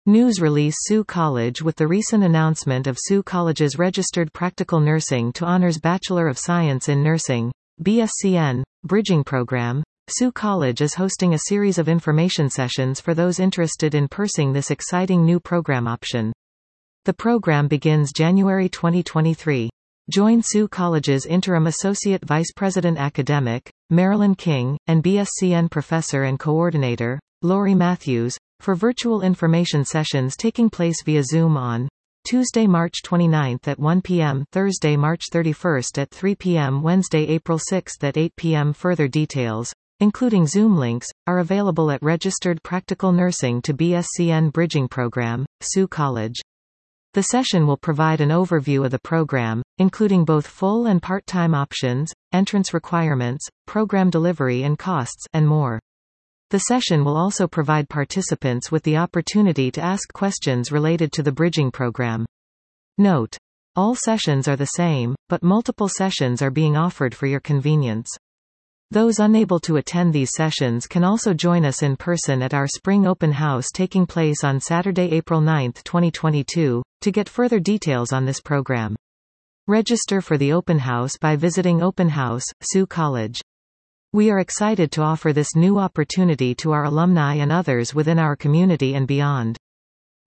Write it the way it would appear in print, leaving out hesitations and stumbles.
News release Sault College. With the recent announcement of Sault College's registered practical nursing to honors Bachelor of Science in Nursing (BSCN) bridging program, Sault College is hosting a series of information sessions for those interested in pursuing this exciting new program option. The program begins January 2023. Join Sault College's Interim Associate Vice President Academic, Marilyn King, and BSCN Professor and Coordinator, Lori Matthews, for virtual information sessions taking place via Zoom on Tuesday, March 29 at 1 p.m., Thursday, March 31 at 3 p.m., Wednesday, April 6 at 8 p.m. Further details, including Zoom links, are available at Registered Practical Nursing to BSCN Bridging Program, Sault College. The session will provide an overview of the program, including both full and part-time options, entrance requirements, program delivery and costs, and more. The session will also provide participants with the opportunity to ask questions related to the bridging program. Note: all sessions are the same, but multiple sessions are being offered for your convenience. Those unable to attend these sessions can also join us in person at our Spring Open House taking place on Saturday, April 9, 2022, to get further details on this program. Register for the Open House by visiting Open House, Sault College. We are excited to offer this new opportunity to our alumni and others within our community and beyond.